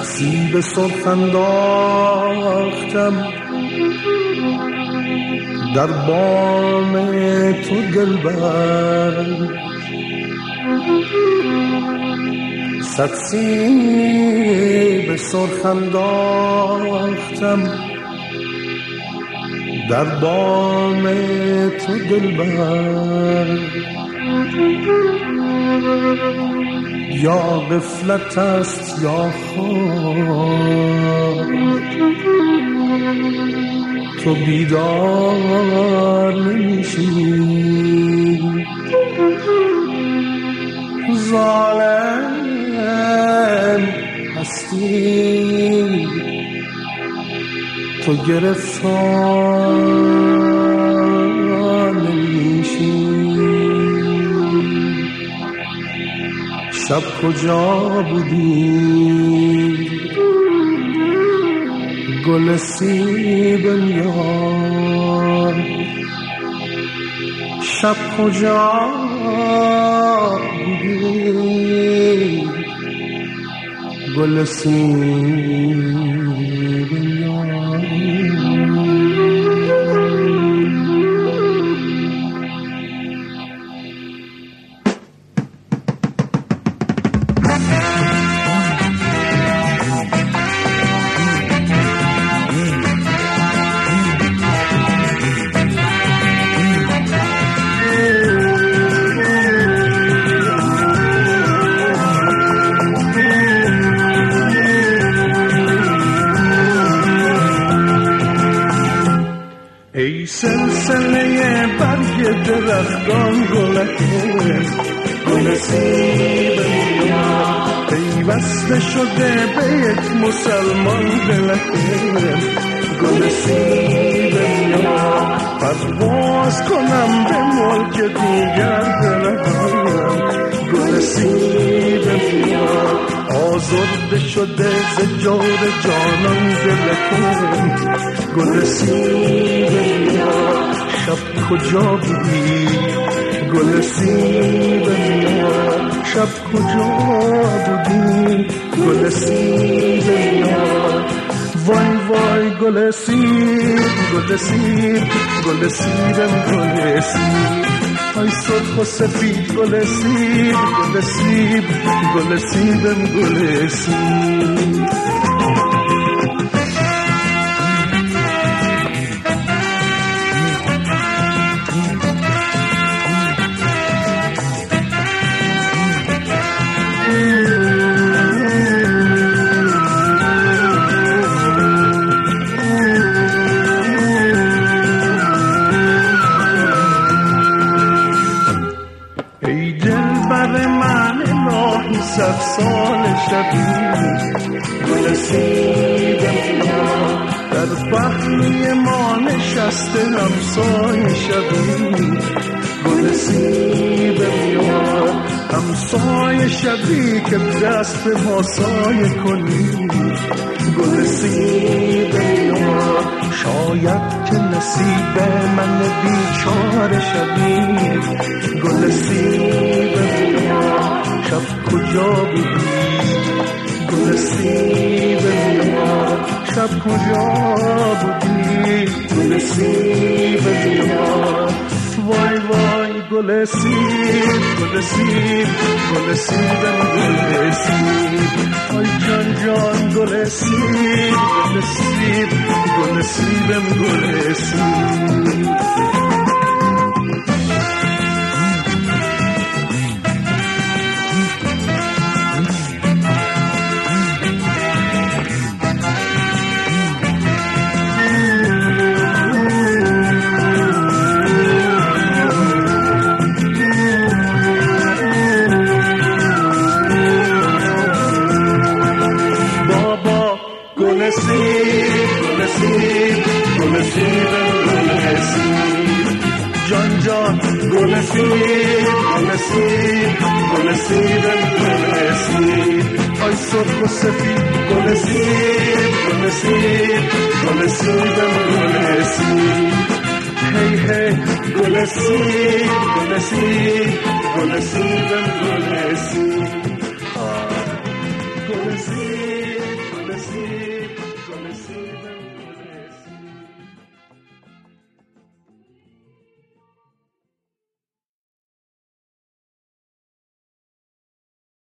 سیب سرخ انداختم در بام تو دلبر، صد سیب سرخ انداختم در بام تو دلبر. یا غفلت است یا خواب، تو بیدار نمیشی. ظالم هستی تو گرفتار نمیشی. شب کجا بودی گل سیبم یار؟ شب کجا بودی گل سیبم یار؟ ای سلسله برگ درختان گلکه، گل سیب میان پیوسته شده به یک مسلمان دلکه. گل سیب میان پرواز کنم به ملک دیگر دلهایم. گل سیب میان آزرده شده ز جور جانان دلکه. گل سیب میان شب کجا بودی گل سیب میان؟ شب کجا بودی گل سیب میان؟ وای وای گل سیب گل سیب گل سیبم گل سیب. ای سرخ و سفید گل سیب گل سیب گل سیبم گل سیب. صد سال شبی گل سیب میان در پهلوی ما نشسته همسایه شبی. گل سیب میان همسایه شبی که دست به ما سایه کنی. گل سیب میان شاید که نصیب من بیچاره شبی. گل سیب میان شب کجا بودی گل سیب میان؟ شب کجا بودی گل سیب میان؟ وای وای گل سیب گل سیب گل سیبم گل سیب. آی جان جان گل سیب گل سیب گل سیبم گل سیب. جان جان گل سیب گل سیب گل سیبم گل سیب. آی سرخ و سفید گل سیب گل سیب گل سیبم گل سیب. هی هی گل سیب گل سیب گل سیبم